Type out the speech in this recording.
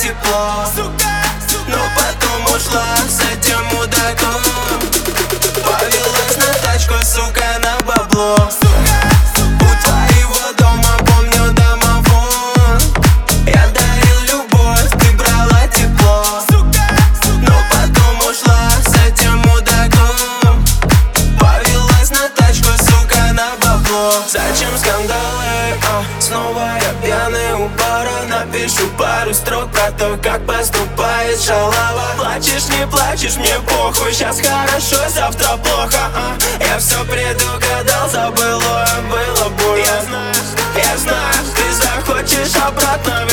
тепло, но потом ушла с этим мудаком. Повелась на тачку, сука, на бабло. У твоего дома помню домофон. Я дарил любовь, ты брала тепло, но потом ушла с этим мудаком. Повелась на тачку, сука, на бабло. Зачем скандалы? Снова я пьяный у бара. Напишу пару строк про то, как поступает шалава. Плачешь, не плачешь, мне похуй. Сейчас хорошо, завтра плохо. Я все предугадал, забыло, было больно. Я знаю, ты захочешь обратно.